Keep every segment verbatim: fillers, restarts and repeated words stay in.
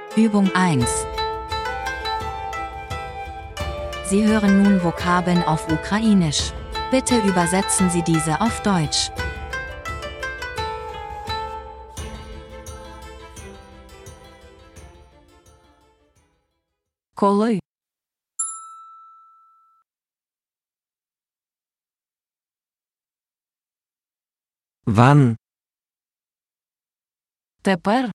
Übung eins. Sie hören nun Vokabeln auf Ukrainisch. Bitte übersetzen Sie diese auf Deutsch. Коли. Wann? Тепер.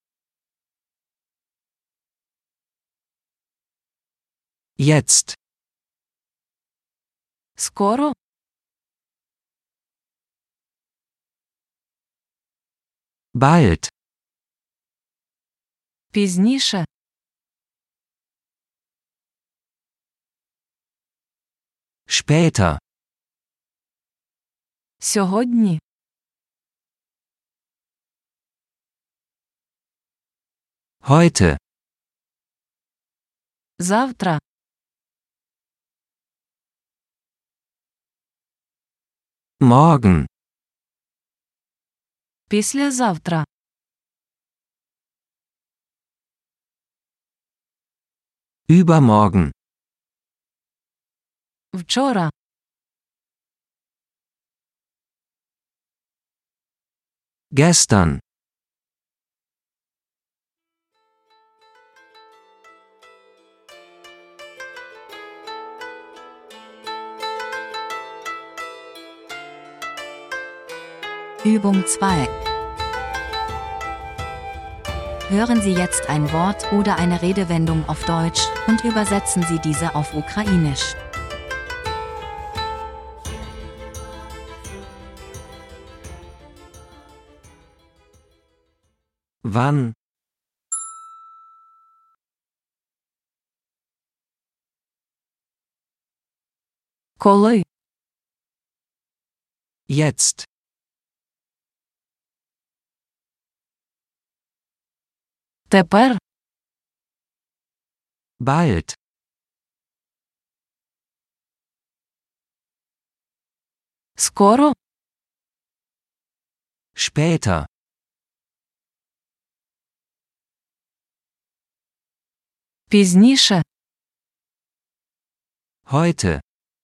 Jetzt. Скоро. Bald. Пізніше. Später. Сьогодні. Heute. Завтра. Morgen. Післязавтра. Übermorgen. Вчора. Gestern. Übung zwei. Hören Sie jetzt ein Wort oder eine Redewendung auf Deutsch und übersetzen Sie diese auf Ukrainisch. Wann? Коли. Jetzt. Тепер. Bald. Скоро. Später. Пізніше. Heute.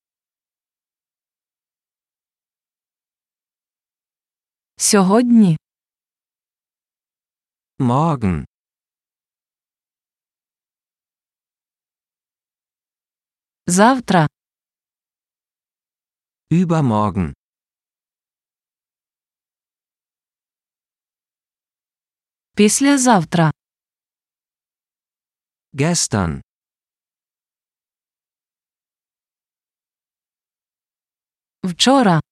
Сьогодні. Morgen. Завтра. Übermorgen. Післязавтра. Gestern. Вчора.